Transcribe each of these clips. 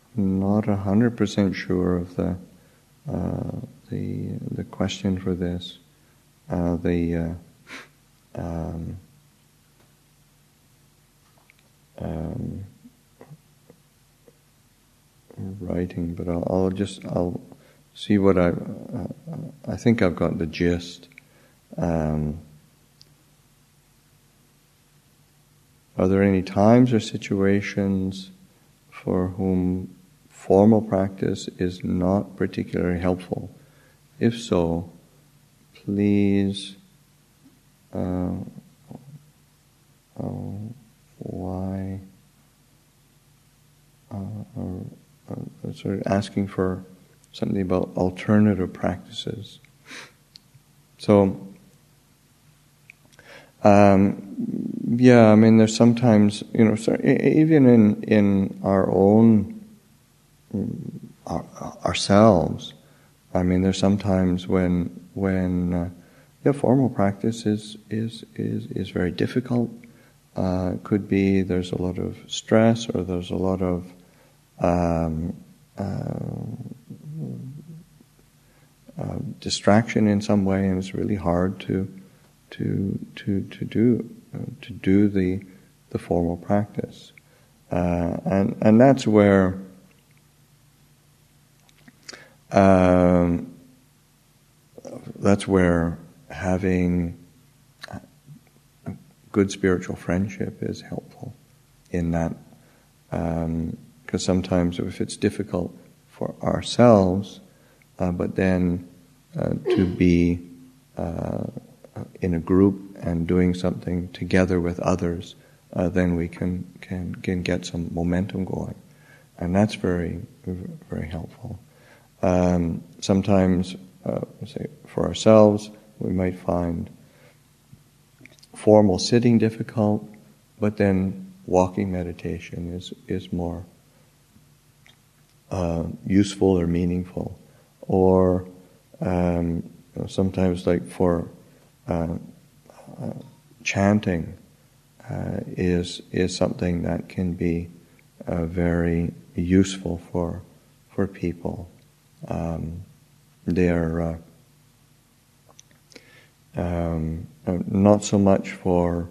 not 100% sure of the question for this. Writing, but I'll see what I think I've got the gist. Are there any times or situations for whom formal practice is not particularly helpful? If so, please, why? Sort of asking for something about alternative practices. So, there's sometimes, even in our own ourselves. There's sometimes when formal practice is very difficult. Could be there's a lot of stress, or there's a lot of distraction in some way, and it's really hard to do the formal practice, and that's where having a good spiritual friendship is helpful in that. Because sometimes if it's difficult for ourselves, but then to be in a group and doing something together with others, then we can get some momentum going, and that's very, very helpful. Sometimes, say for ourselves, we might find formal sitting difficult, but then walking meditation is more useful or meaningful. Or sometimes, like for chanting, is something that can be very useful for people. They are not so much for.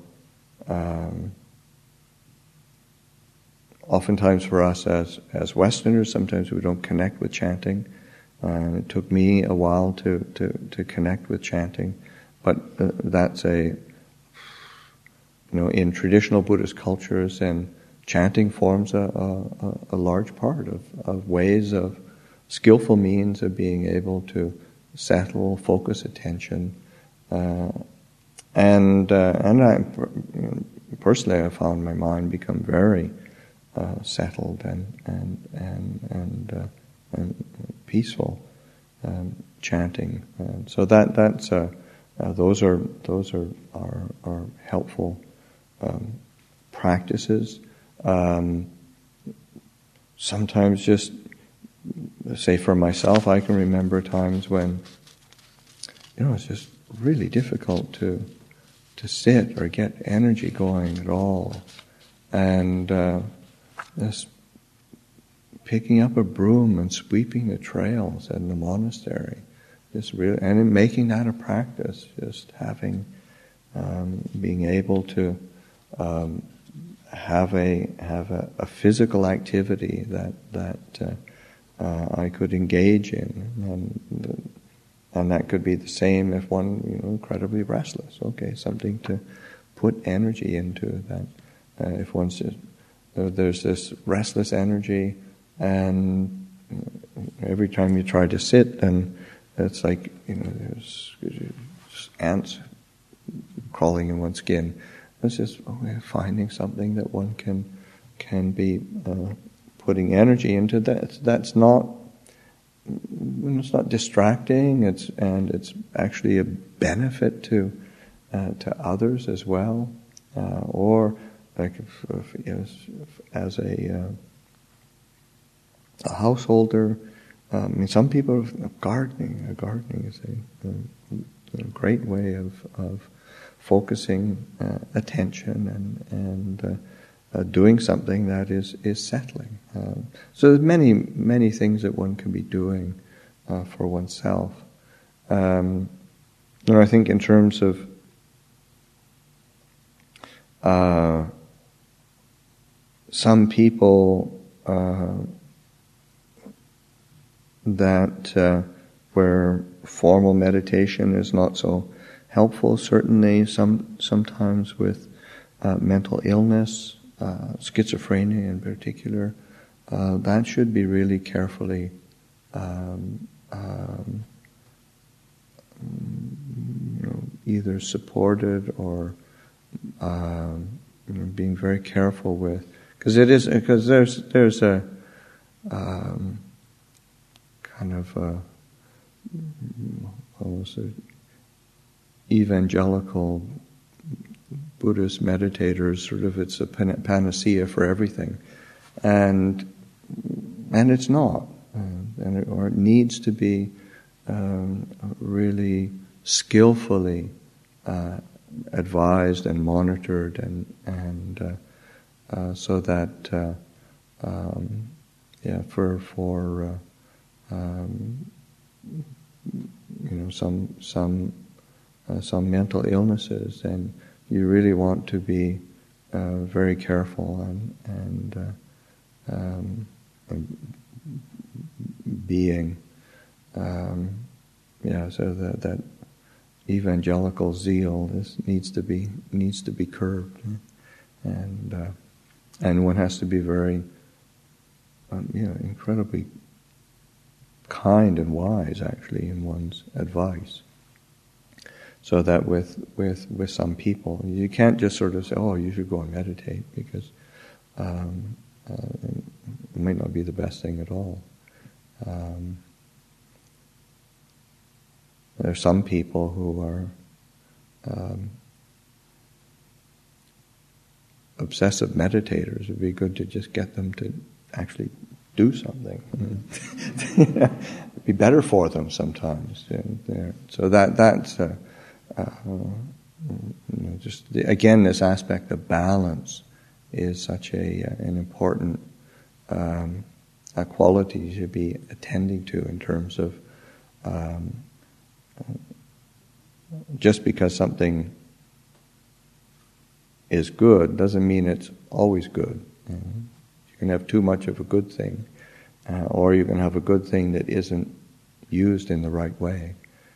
Oftentimes for us as Westerners, sometimes we don't connect with chanting. It took me a while to connect with chanting, but that's in traditional Buddhist cultures, and chanting forms a large part of ways of skillful means of being able to settle, focus attention, and I personally I found my mind become very settled and peaceful chanting. So that's those are helpful practices. Sometimes, just say for myself, I can remember times when it's just really difficult to sit or get energy going at all, and just picking up a broom and sweeping the trails in the monastery, and in making that a practice, just having, being able to have a physical activity that I could engage in, and that could be the same if one incredibly restless. Okay, something to put energy into that. If one's just, there's this restless energy, and every time you try to sit, and it's like there's ants crawling in one's skin. It's just finding something that one can be putting energy into. That's not. It's not distracting. It's actually a benefit to others as well, or like as a householder. Some people gardening. Gardening is a great way of focusing attention doing something that is settling. So there's many things that one can be doing for oneself. I think in terms of some people that where formal meditation is not so helpful, certainly sometimes with mental illness, schizophrenia in particular, that should be really carefully either supported or being very careful with, because there's a kind of almost a evangelical Buddhist meditators, sort of it's a panacea for everything, and it's not, or it needs to be really skillfully advised and monitored, and so that for some mental illnesses, and you really want to be very careful and being so that evangelical zeal needs to be curbed, and one has to be very incredibly kind and wise actually in one's advice. So that with some people, you can't just sort of say, "Oh, you should go and meditate," because it might not be the best thing at all. There are some people who are obsessive meditators. It would be good to just get them to actually do something. It'd be better for them sometimes. So that's just again, this aspect of balance is such an important quality you should be attending to in terms of just because something is good doesn't mean it's always good. You can have too much of a good thing, or you can have a good thing that isn't used in the right way.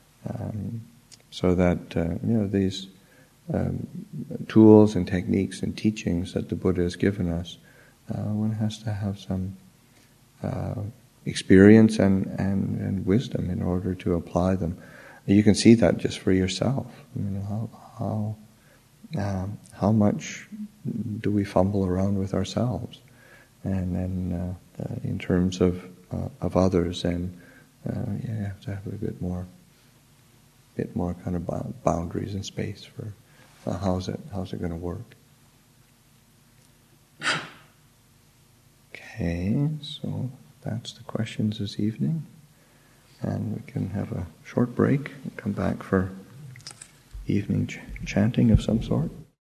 So that these tools and techniques and teachings that the Buddha has given us, one has to have some experience and wisdom in order to apply them. You can see that just for yourself. How much do we fumble around with ourselves, and then in terms of others, and you have to have a bit more kind of boundaries and space for how's it going to work. Okay, so that's the questions this evening, and we can have a short break and come back for evening chanting of some sort.